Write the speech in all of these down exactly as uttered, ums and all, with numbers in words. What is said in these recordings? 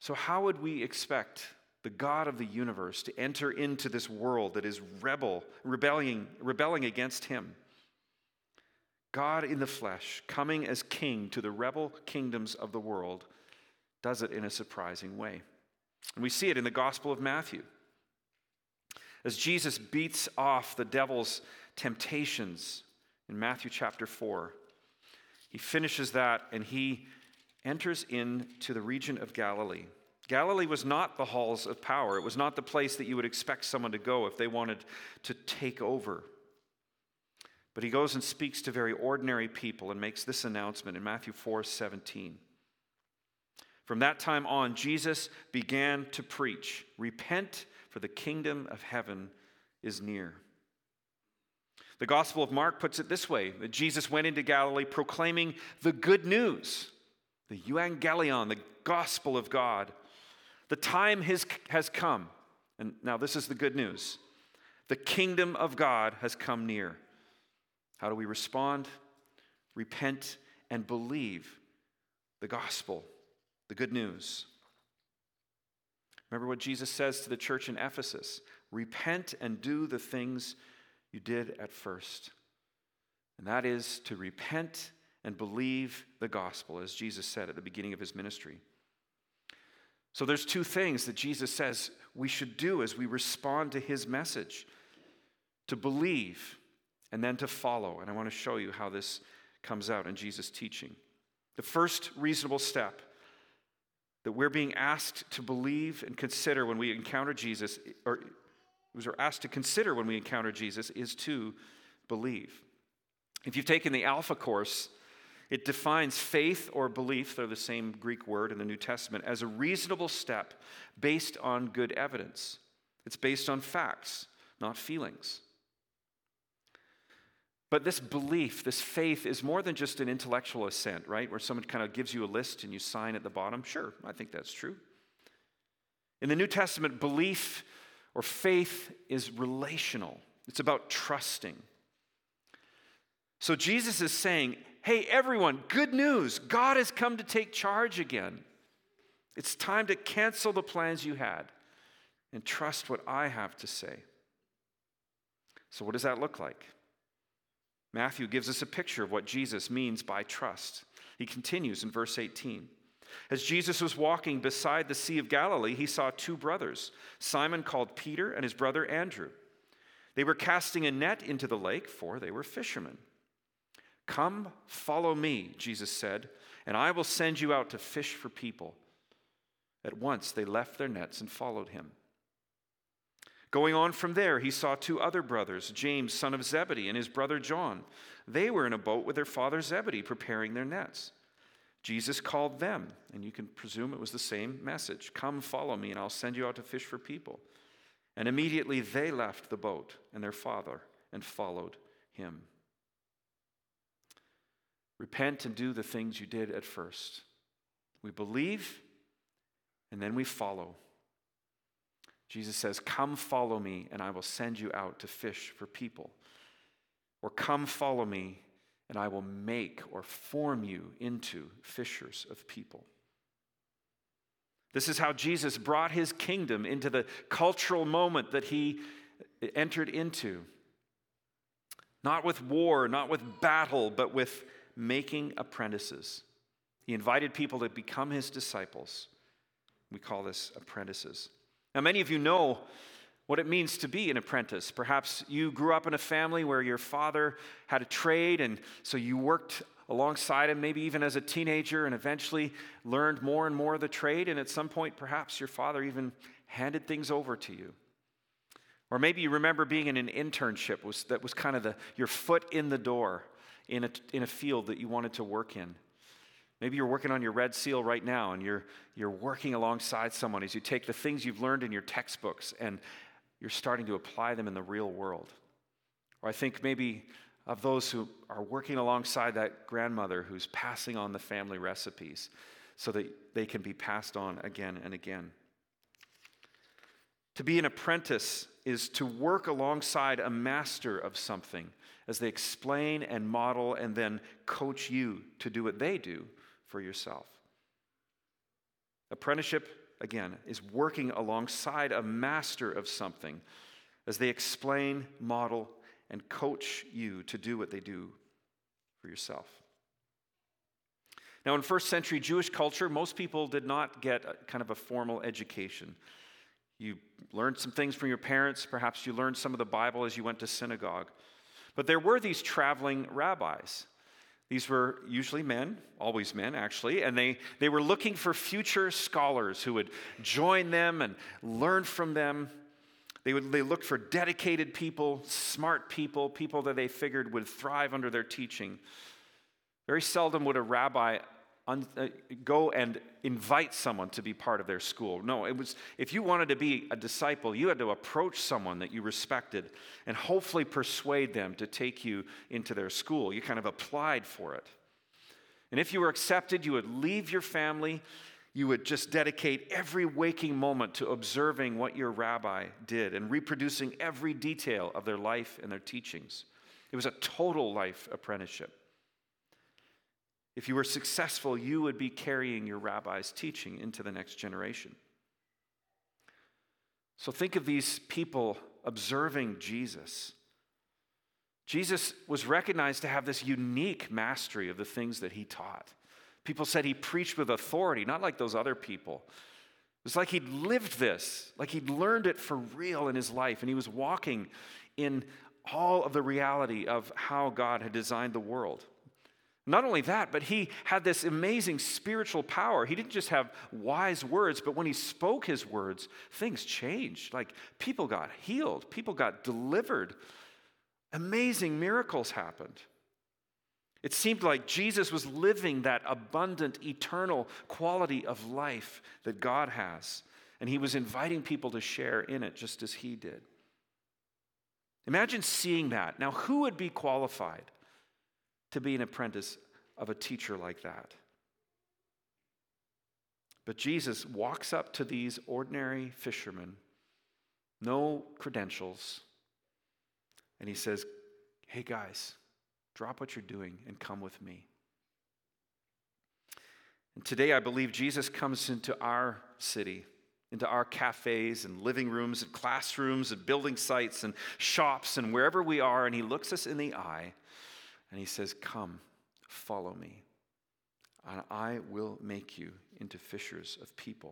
So how would we expect the God of the universe to enter into this world that is rebel, rebelling, rebelling against him? God in the flesh, coming as king to the rebel kingdoms of the world, does it in a surprising way. And we see it in the Gospel of Matthew. As Jesus beats off the devil's temptations in Matthew chapter four, he finishes that and he enters into the region of Galilee. Galilee was not the halls of power. It was not the place that you would expect someone to go if they wanted to take over. But he goes and speaks to very ordinary people and makes this announcement in Matthew four seventeen. From that time on, Jesus began to preach, "Repent, for the kingdom of heaven is near." The Gospel of Mark puts it this way, that Jesus went into Galilee proclaiming the good news, the euangelion, the gospel of God. The time has, has come, and now this is the good news. The kingdom of God has come near. How do we respond? Repent and believe the gospel, the good news. Remember what Jesus says to the church in Ephesus: repent and do the things you did at first. And that is to repent and believe the gospel, as Jesus said at the beginning of his ministry. So there's two things that Jesus says we should do as we respond to his message: to believe and then to follow. And I want to show you how this comes out in Jesus' teaching. The first reasonable step that we're being asked to believe and consider when we encounter Jesus, or we're asked to consider when we encounter Jesus, is to believe. If you've taken the Alpha course, it defines faith or belief, they're the same Greek word in the New Testament, as a reasonable step based on good evidence. It's based on facts, not feelings. But this belief, this faith, is more than just an intellectual assent, right? Where someone kind of gives you a list and you sign at the bottom. Sure, I think that's true. In the New Testament, belief or faith is relational. It's about trusting. So Jesus is saying, hey, everyone, good news. God has come to take charge again. It's time to cancel the plans you had and trust what I have to say. So what does that look like? Matthew gives us a picture of what Jesus means by trust. He continues in verse eighteen. As Jesus was walking beside the Sea of Galilee, he saw two brothers, Simon called Peter and his brother Andrew. They were casting a net into the lake, for they were fishermen. "Come, follow me," Jesus said, "and I will send you out to fish for people." At once they left their nets and followed him. Going on from there, he saw two other brothers, James, son of Zebedee, and his brother John. They were in a boat with their father Zebedee, preparing their nets. Jesus called them, and you can presume it was the same message. "Come, follow me, and I'll send you out to fish for people." And immediately they left the boat and their father and followed him. Repent and do the things you did at first. We believe, and then we follow. Jesus says, "Come follow me, and I will send you out to fish for people." Or, "Come follow me, and I will make or form you into fishers of people." This is how Jesus brought his kingdom into the cultural moment that he entered into. Not with war, not with battle, but with making apprentices. He invited people to become his disciples. We call this apprentices. Now, many of you know what it means to be an apprentice. Perhaps you grew up in a family where your father had a trade, and so you worked alongside him, maybe even as a teenager, and eventually learned more and more of the trade, and at some point, perhaps your father even handed things over to you. Or maybe you remember being in an internship was, that was kind of the, your foot in the door in a, in a field that you wanted to work in. Maybe you're working on your Red Seal right now, and you're, you're working alongside someone as you take the things you've learned in your textbooks and you're starting to apply them in the real world. Or I think maybe of those who are working alongside that grandmother who's passing on the family recipes so that they can be passed on again and again. To be an apprentice is to work alongside a master of something as they explain and model and then coach you to do what they do for yourself. Apprenticeship again, is working alongside a master of something as they explain, model, and coach you to do what they do for yourself. Now, in first century Jewish culture, most people did not get a, kind of a formal education. You learned some things from your parents. Perhaps you learned some of the Bible as you went to synagogue. But there were these traveling rabbis. These were usually men, always men actually, and they, they were looking for future scholars who would join them and learn from them. They, would, they looked for dedicated people, smart people, people that they figured would thrive under their teaching. Very seldom would a rabbi un, uh, go and invite someone to be part of their school. No, it was if you wanted to be a disciple, you had to approach someone that you respected and hopefully persuade them to take you into their school. You kind of applied for it. And if you were accepted, you would leave your family. You would just dedicate every waking moment to observing what your rabbi did and reproducing every detail of their life and their teachings. It was a total life apprenticeship. If you were successful, you would be carrying your rabbi's teaching into the next generation. So think of these people observing Jesus. Jesus was recognized to have this unique mastery of the things that he taught. People said he preached with authority, not like those other people. It was like he'd lived this, like he'd learned it for real in his life, and he was walking in all of the reality of how God had designed the world. Not only that, but he had this amazing spiritual power. He didn't just have wise words, but when he spoke his words, things changed. Like people got healed, people got delivered. Amazing miracles happened. It seemed like Jesus was living that abundant, eternal quality of life that God has, and he was inviting people to share in it just as he did. Imagine seeing that. Now, who would be qualified to be an apprentice of a teacher like that? But Jesus walks up to these ordinary fishermen, no credentials, and he says, "Hey guys, drop what you're doing and come with me." And today I believe Jesus comes into our city, into our cafes and living rooms and classrooms and building sites and shops and wherever we are, and he looks us in the eye and he says, "Come, follow me, and I will make you into fishers of people."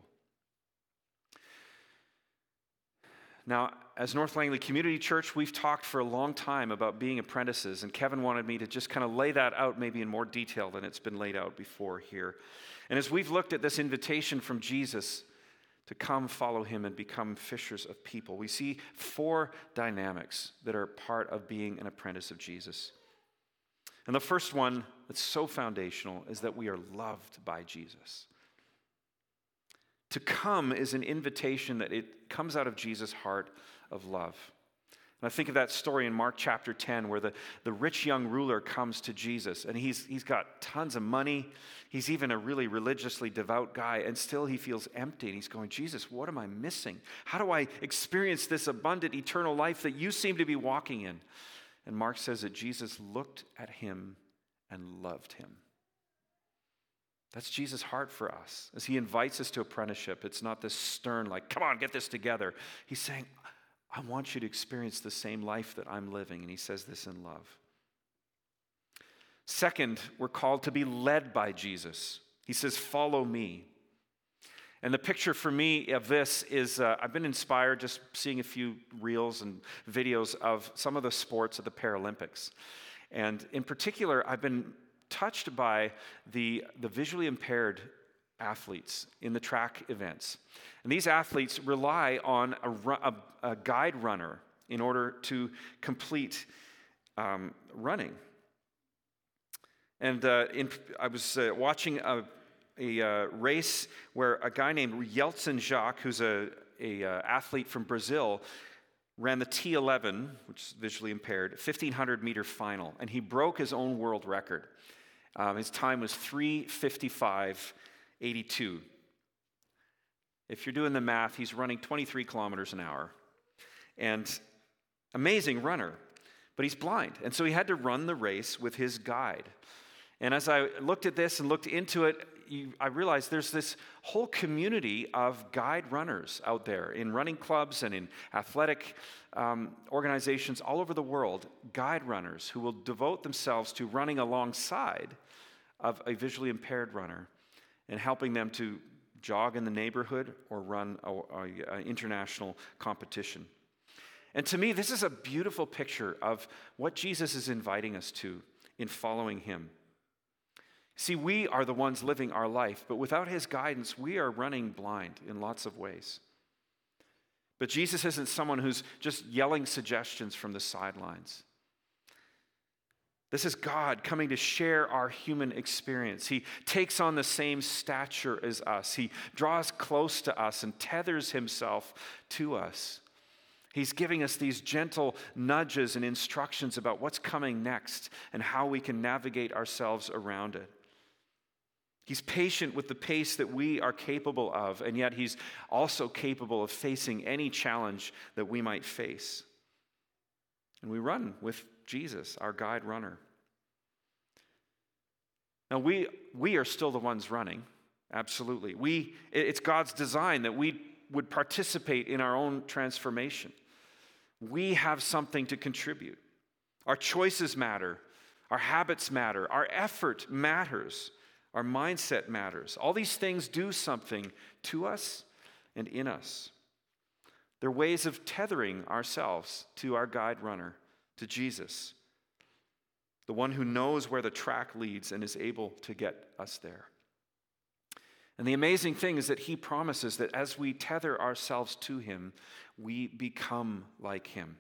Now, as North Langley Community Church, we've talked for a long time about being apprentices, and Kevin wanted me to just kind of lay that out maybe in more detail than it's been laid out before here. And as we've looked at this invitation from Jesus to come follow him and become fishers of people, we see four dynamics that are part of being an apprentice of Jesus. And the first one that's so foundational is that we are loved by Jesus. To come is an invitation that it comes out of Jesus' heart of love. And I think of that story in Mark chapter ten where the, the rich young ruler comes to Jesus, and he's, he's got tons of money. He's even a really religiously devout guy, and still he feels empty. And he's going, "Jesus, what am I missing? How do I experience this abundant eternal life that you seem to be walking in?" And Mark says that Jesus looked at him and loved him. That's Jesus' heart for us. As he invites us to apprenticeship, it's not this stern, like, "Come on, get this together." He's saying, "I want you to experience the same life that I'm living." And he says this in love. Second, we're called to be led by Jesus. He says, "Follow me." And the picture for me of this is, uh, I've been inspired just seeing a few reels and videos of some of the sports at the Paralympics. And in particular, I've been touched by the, the visually impaired athletes in the track events. And these athletes rely on a, a, a guide runner in order to complete um, running. And uh, in, I was uh, watching a a uh, race where a guy named Yeltsin Jacques, who's a, a uh, athlete from Brazil, ran the T eleven, which is visually impaired, fifteen hundred meter final, and he broke his own world record. Um, his time was three fifty-five eighty-two. If you're doing the math, he's running twenty-three kilometers an hour. And amazing runner, but he's blind. And so he had to run the race with his guide. And as I looked at this and looked into it, you, I realized there's this whole community of guide runners out there in running clubs and in athletic um, organizations all over the world, guide runners who will devote themselves to running alongside of a visually impaired runner and helping them to jog in the neighborhood or run an international competition. And to me, this is a beautiful picture of what Jesus is inviting us to in following him. See, we are the ones living our life, but without his guidance, we are running blind in lots of ways. But Jesus isn't someone who's just yelling suggestions from the sidelines. This is God coming to share our human experience. He takes on the same stature as us. He draws close to us and tethers himself to us. He's giving us these gentle nudges and instructions about what's coming next and how we can navigate ourselves around it. He's patient with the pace that we are capable of, and yet he's also capable of facing any challenge that we might face. And we run with Jesus, our guide runner. Now, we we are still the ones running, absolutely. We it's God's design that we would participate in our own transformation. We have something to contribute. Our choices matter. Our habits matter. Our effort matters. Our mindset matters. All these things do something to us and in us. They're ways of tethering ourselves to our guide runner, to Jesus, the one who knows where the track leads and is able to get us there. And the amazing thing is that he promises that as we tether ourselves to him, we become like him.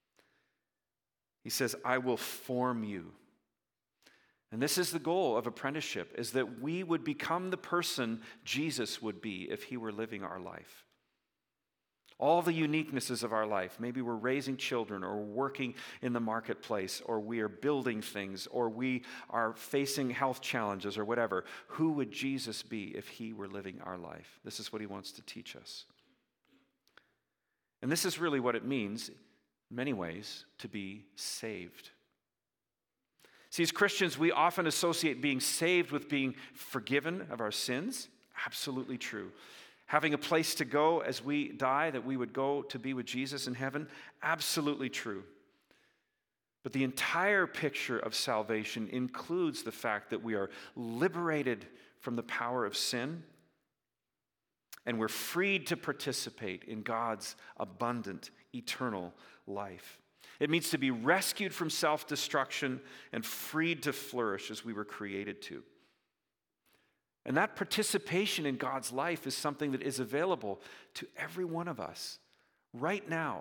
He says, I will form you. And this is the goal of apprenticeship, is that we would become the person Jesus would be if he were living our life. All the uniquenesses of our life, maybe we're raising children or working in the marketplace or we are building things or we are facing health challenges or whatever. Who would Jesus be if he were living our life? This is what he wants to teach us. And this is really what it means, in many ways, to be saved. See, as Christians, we often associate being saved with being forgiven of our sins. Absolutely true. Having a place to go as we die, that we would go to be with Jesus in heaven. Absolutely true. But the entire picture of salvation includes the fact that we are liberated from the power of sin and we're freed to participate in God's abundant, eternal life. It means to be rescued from self-destruction and freed to flourish as we were created to. And that participation in God's life is something that is available to every one of us right now.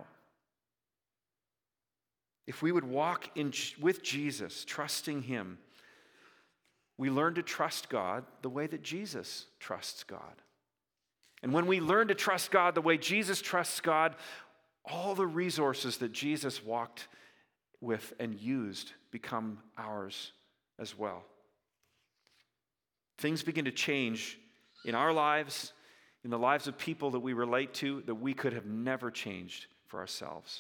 If we would walk in with Jesus, trusting him, we learn to trust God the way that Jesus trusts God. And when we learn to trust God the way Jesus trusts God, all the resources that Jesus walked with and used become ours as well. Things begin to change in our lives, in the lives of people that we relate to, that we could have never changed for ourselves.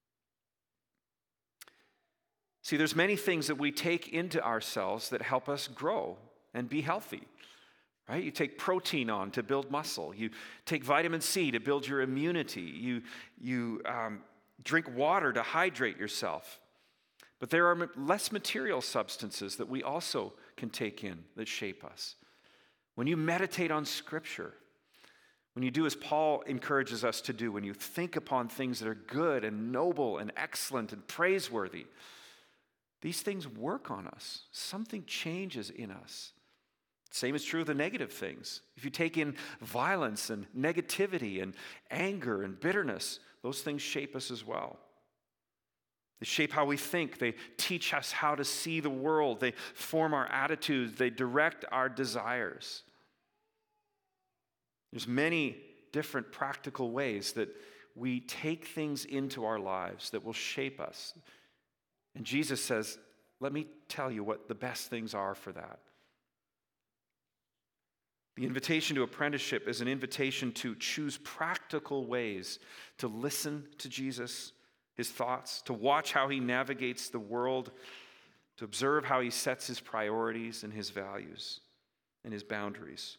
See, there's many things that we take into ourselves that help us grow and be healthy. Right? You take protein on to build muscle. You take vitamin C to build your immunity. You, you um, drink water to hydrate yourself. But there are less material substances that we also can take in that shape us. When you meditate on Scripture, when you do as Paul encourages us to do, when you think upon things that are good and noble and excellent and praiseworthy, these things work on us. Something changes in us. Same is true of the negative things. If you take in violence and negativity and anger and bitterness, those things shape us as well. They shape how we think. They teach us how to see the world. They form our attitudes. They direct our desires. There's many different practical ways that we take things into our lives that will shape us. And Jesus says, let me tell you what the best things are for that. The invitation to apprenticeship is an invitation to choose practical ways to listen to Jesus, his thoughts, to watch how he navigates the world, to observe how he sets his priorities and his values. and his boundaries.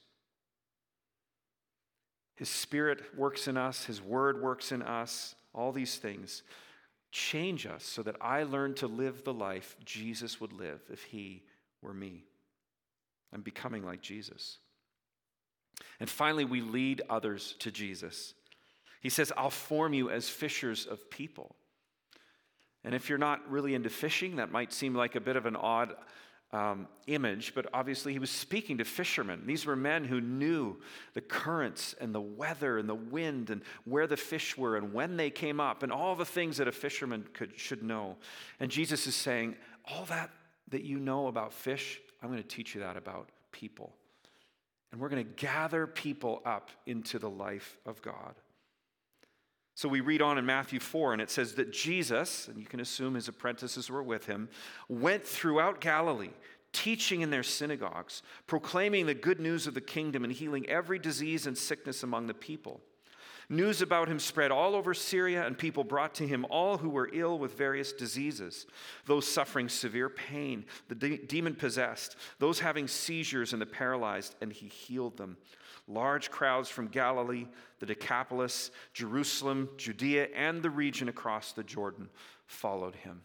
His Spirit works in us, his word works in us. All these things change us so that I learn to live the life Jesus would live if he were me. I'm becoming like Jesus. And finally, we lead others to Jesus. He says, I'll form you as fishers of people. And if you're not really into fishing, that might seem like a bit of an odd um, image, but obviously he was speaking to fishermen. These were men who knew the currents and the weather and the wind and where the fish were and when they came up and all the things that a fisherman could, should know. And Jesus is saying, all that that you know about fish, I'm going to teach you that about people. And we're going to gather people up into the life of God. So we read on in Matthew four, and it says that Jesus, and you can assume his apprentices were with him, went throughout Galilee, teaching in their synagogues, proclaiming the good news of the kingdom and healing every disease and sickness among the people. News about him spread all over Syria, and people brought to him all who were ill with various diseases, those suffering severe pain, the de- demon-possessed, those having seizures and the paralyzed, and he healed them. Large crowds from Galilee, the Decapolis, Jerusalem, Judea, and the region across the Jordan followed him.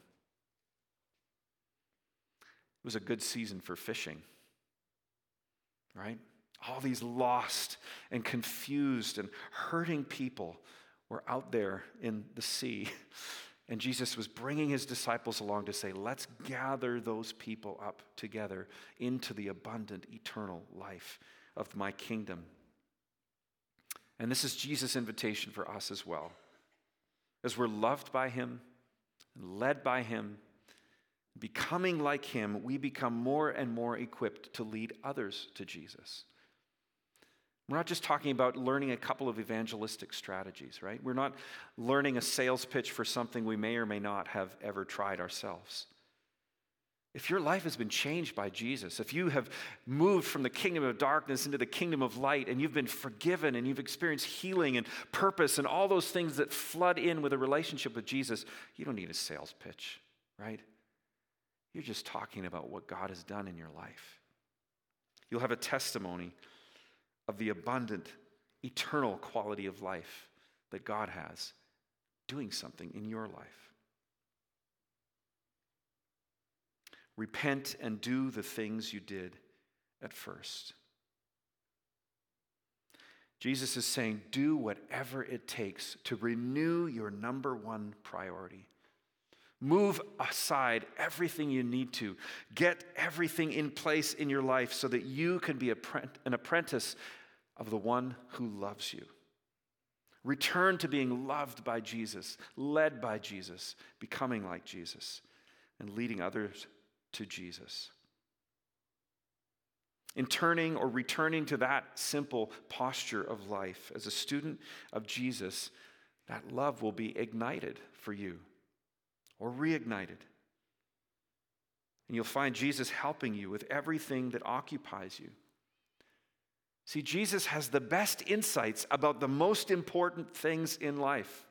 It was a good season for fishing, right? All these lost and confused and hurting people were out there in the sea. And Jesus was bringing his disciples along to say, let's gather those people up together into the abundant, eternal life of my kingdom. And this is Jesus' invitation for us as well. As we're loved by him, and led by him, becoming like him, we become more and more equipped to lead others to Jesus. We're not just talking about learning a couple of evangelistic strategies, right? We're not learning a sales pitch for something we may or may not have ever tried ourselves. If your life has been changed by Jesus, if you have moved from the kingdom of darkness into the kingdom of light, and you've been forgiven, and you've experienced healing and purpose and all those things that flood in with a relationship with Jesus, you don't need a sales pitch, right? You're just talking about what God has done in your life. You'll have a testimony of the abundant, eternal quality of life that God has doing something in your life. Repent and do the things you did at first. Jesus is saying, do whatever it takes to renew your number one priority. Move aside everything you need to. Get everything in place in your life so that you can be an apprentice of the one who loves you. Return to being loved by Jesus, led by Jesus, becoming like Jesus, and leading others to Jesus. In turning or returning to that simple posture of life as a student of Jesus, that love will be ignited for you or reignited. And you'll find Jesus helping you with everything that occupies you. See, Jesus has the best insights about the most important things in life.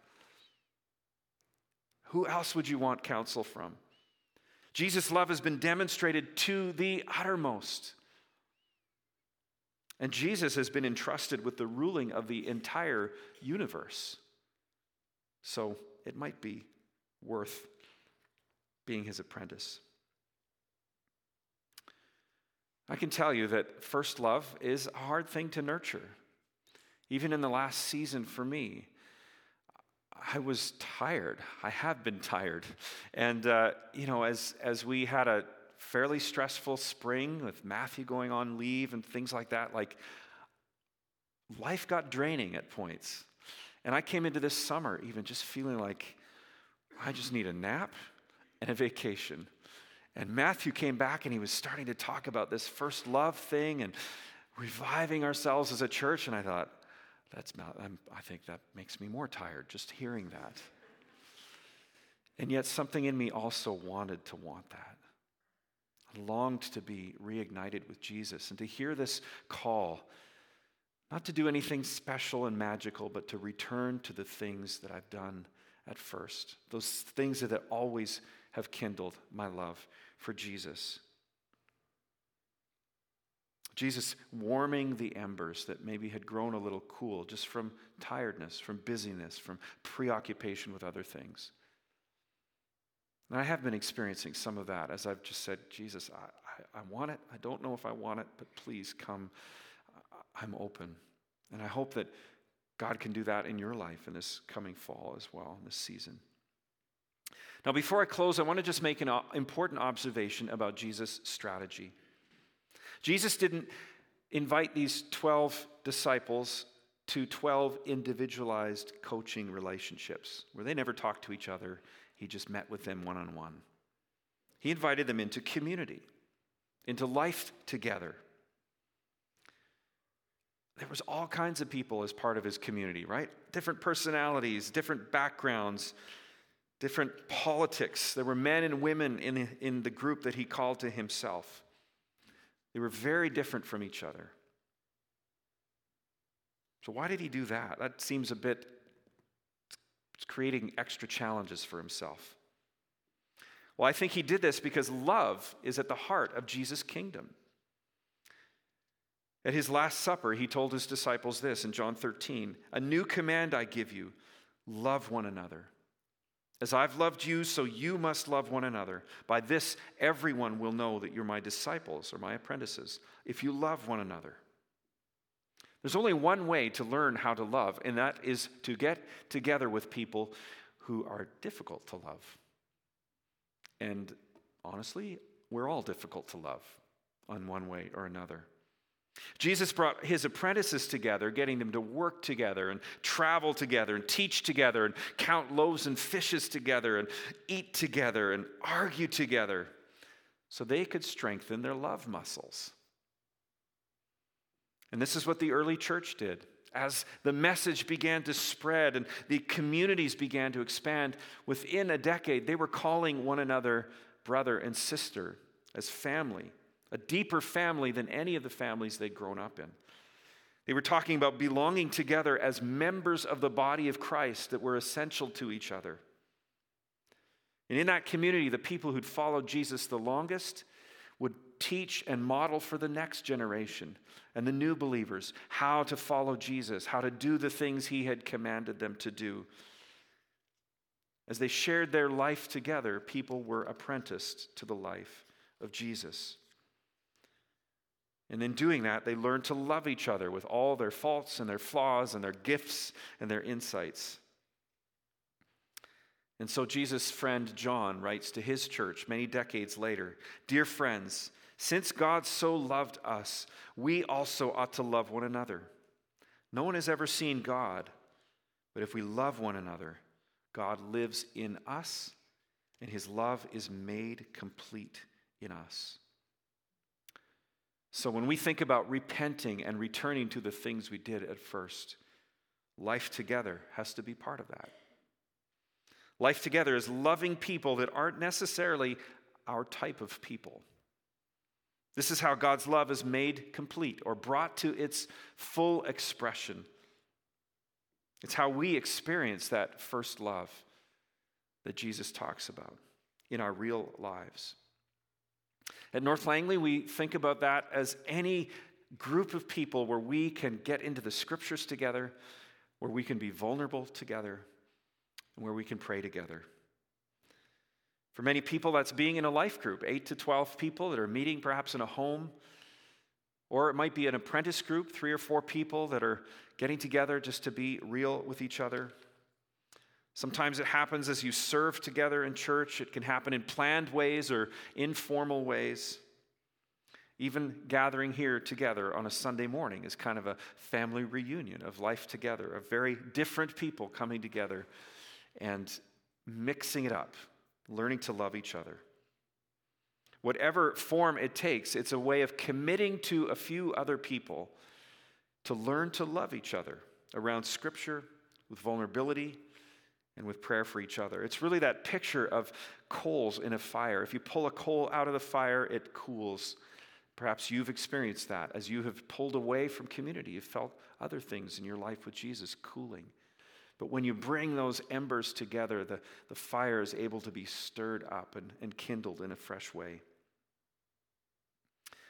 Who else would you want counsel from? Jesus' love has been demonstrated to the uttermost. And Jesus has been entrusted with the ruling of the entire universe. So it might be worth being his apprentice. I can tell you that first love is a hard thing to nurture. Even in the last season for me, I was tired. I have been tired. And, uh, you know, as, as we had a fairly stressful spring with Matthew going on leave and things like that, like, life got draining at points. And I came into this summer even just feeling like I just need a nap and a vacation. And Matthew came back and he was starting to talk about this first love thing and reviving ourselves as a church. And I thought, that's not, I'm, I think that makes me more tired just hearing that. And yet something in me also wanted to want that. I longed to be reignited with Jesus and to hear this call, not to do anything special and magical, but to return to the things that I've done at first, those things that always have kindled my love for Jesus. Jesus warming the embers that maybe had grown a little cool just from tiredness, from busyness, from preoccupation with other things. And I have been experiencing some of that as I've just said, Jesus, I, I, I want it. I don't know if I want it, but please come. I'm open. And I hope that God can do that in your life in this coming fall as well, in this season. Now, before I close, I want to just make an important observation about Jesus' strategy. Jesus didn't invite these twelve disciples to twelve individualized coaching relationships where they never talked to each other. He just met with them one-on-one. He invited them into community, into life together. There was all kinds of people as part of his community, right? Different personalities, different backgrounds, different politics. There were men and women in, in the group that he called to himself. They were very different from each other. So why did he do that? That seems a bit, it's creating extra challenges for himself. Well, I think he did this because love is at the heart of Jesus' kingdom. At his Last Supper, he told his disciples this in John thirteen, "A new command I give you, love one another. As I've loved you, so you must love one another. By this, everyone will know that you're my disciples or my apprentices, if you love one another." There's only one way to learn how to love, and that is to get together with people who are difficult to love. And honestly, we're all difficult to love on one way or another. Jesus brought his apprentices together, getting them to work together and travel together and teach together and count loaves and fishes together and eat together and argue together so they could strengthen their love muscles. And this is what the early church did. As the message began to spread and the communities began to expand, within a decade, they were calling one another brother and sister as family. A deeper family than any of the families they'd grown up in. They were talking about belonging together as members of the body of Christ that were essential to each other. And in that community, the people who'd followed Jesus the longest would teach and model for the next generation and the new believers how to follow Jesus, how to do the things he had commanded them to do. As they shared their life together, people were apprenticed to the life of Jesus. And in doing that, they learned to love each other with all their faults and their flaws and their gifts and their insights. And so Jesus' friend John writes to his church many decades later, "Dear friends, since God so loved us, we also ought to love one another. No one has ever seen God, but if we love one another, God lives in us, and his love is made complete in us." So when we think about repenting and returning to the things we did at first, life together has to be part of that. Life together is loving people that aren't necessarily our type of people. This is how God's love is made complete or brought to its full expression. It's how we experience that first love that Jesus talks about in our real lives. At North Langley, we think about that as any group of people where we can get into the scriptures together, where we can be vulnerable together, and where we can pray together. For many people, that's being in a life group, eight to twelve people that are meeting perhaps in a home, or it might be an apprentice group, three or four people that are getting together just to be real with each other. Sometimes it happens as you serve together in church. It can happen in planned ways or informal ways. Even gathering here together on a Sunday morning is kind of a family reunion of life together, of very different people coming together and mixing it up, learning to love each other. Whatever form it takes, it's a way of committing to a few other people to learn to love each other around Scripture with vulnerability and with prayer for each other. It's really that picture of coals in a fire. If you pull a coal out of the fire, it cools. Perhaps you've experienced that as you have pulled away from community. You've felt other things in your life with Jesus cooling. But when you bring those embers together, the, the fire is able to be stirred up and, and kindled in a fresh way.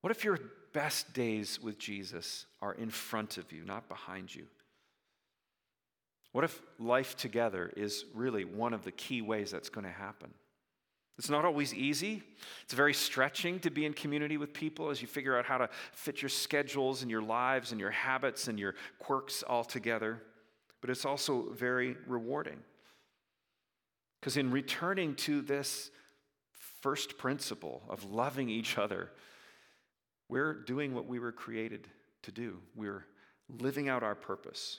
What if your best days with Jesus are in front of you, not behind you? What if life together is really one of the key ways that's going to happen? It's not always easy. It's very stretching to be in community with people as you figure out how to fit your schedules and your lives and your habits and your quirks all together. But it's also very rewarding. Because in returning to this first principle of loving each other, we're doing what we were created to do. We're living out our purpose.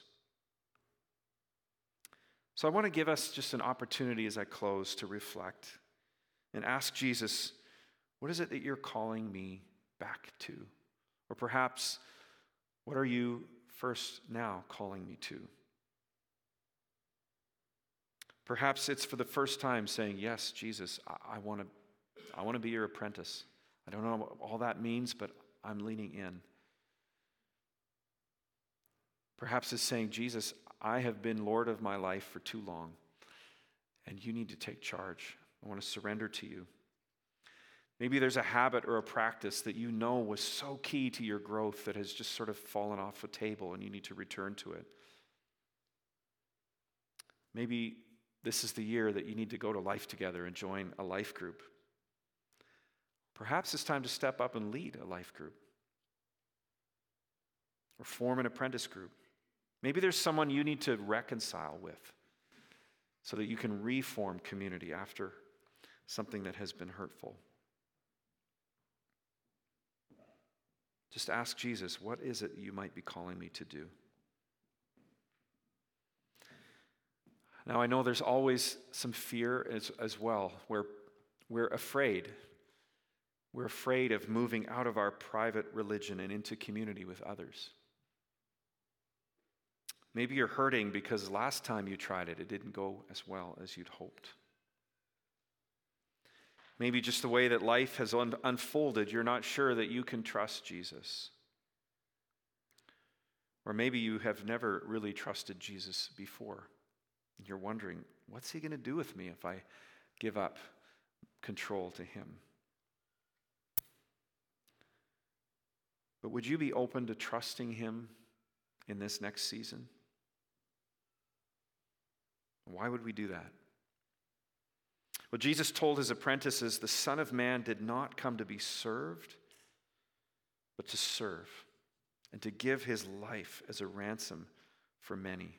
So I want to give us just an opportunity as I close to reflect and ask Jesus, what is it that you're calling me back to? Or perhaps, what are you first now calling me to? Perhaps it's for the first time saying, yes, Jesus, I, I want to I want to be your apprentice. I don't know what all that means, but I'm leaning in. Perhaps it's saying, Jesus, I have been Lord of my life for too long, and you need to take charge. I want to surrender to you. Maybe there's a habit or a practice that you know was so key to your growth that has just sort of fallen off the table and you need to return to it. Maybe this is the year that you need to go to Life Together and join a life group. Perhaps it's time to step up and lead a life group or form an apprentice group. Maybe there's someone you need to reconcile with so that you can reform community after something that has been hurtful. Just ask Jesus, what is it you might be calling me to do? Now, I know there's always some fear as, as well, where we're afraid. We're afraid of moving out of our private religion and into community with others. Maybe you're hurting because last time you tried it, it didn't go as well as you'd hoped. Maybe just the way that life has un- unfolded, you're not sure that you can trust Jesus. Or maybe you have never really trusted Jesus before. And you're wondering, what's he going to do with me if I give up control to him? But would you be open to trusting him in this next season? Why would we do that? Well, Jesus told his apprentices, the Son of Man did not come to be served, but to serve and to give his life as a ransom for many.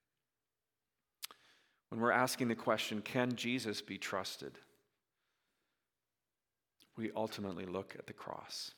When we're asking the question, can Jesus be trusted? We ultimately look at the cross.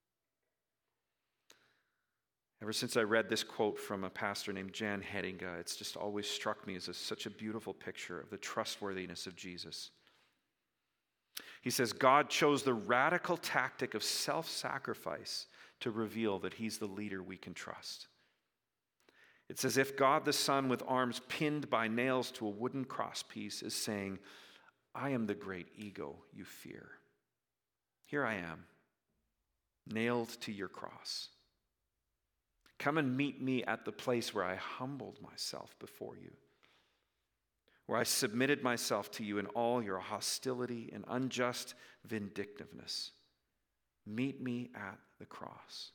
Ever since I read this quote from a pastor named Jan Hedinga, it's just always struck me as a, such a beautiful picture of the trustworthiness of Jesus. He says, God chose the radical tactic of self-sacrifice to reveal that he's the leader we can trust. It's as if God the Son, with arms pinned by nails to a wooden crosspiece, is saying, I am the great ego you fear. Here I am, nailed to your cross. Come and meet me at the place where I humbled myself before you, where I submitted myself to you in all your hostility and unjust vindictiveness. Meet me at the cross.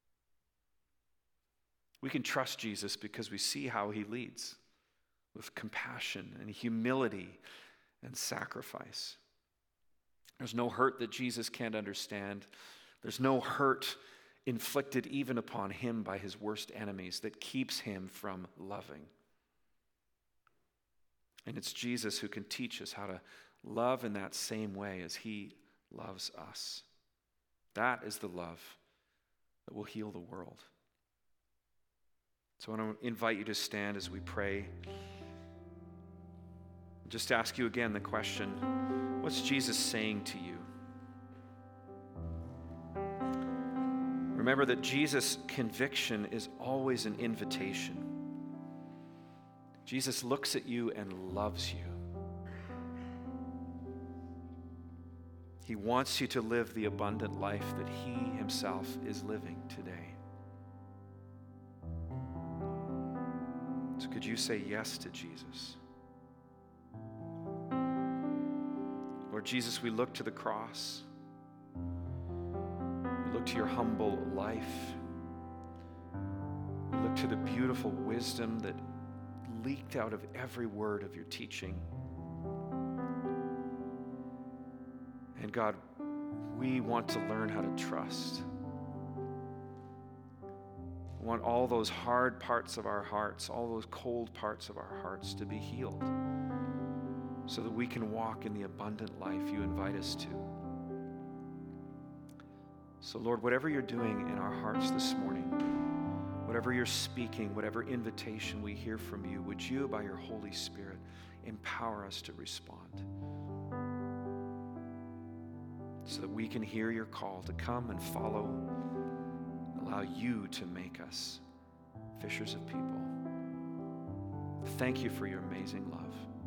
We can trust Jesus because we see how he leads with compassion and humility and sacrifice. There's no hurt that Jesus can't understand. There's no hurt inflicted even upon him by his worst enemies that keeps him from loving. And it's Jesus who can teach us how to love in that same way as he loves us. That is the love that will heal the world. So I want to invite you to stand as we pray. Just ask you again the question, what's Jesus saying to you? Remember that Jesus' conviction is always an invitation. Jesus looks at you and loves you. He wants you to live the abundant life that he himself is living today. So could you say yes to Jesus? Lord Jesus, we look to the cross. We look to your humble life. We look to the beautiful wisdom that leaked out of every word of your teaching. And God, we want to learn how to trust. We want all those hard parts of our hearts, all those cold parts of our hearts to be healed so that we can walk in the abundant life you invite us to. So Lord, whatever you're doing in our hearts this morning, whatever you're speaking, whatever invitation we hear from you, would you, by your Holy Spirit, empower us to respond so that we can hear your call to come and follow, allow you to make us fishers of people. Thank you for your amazing love.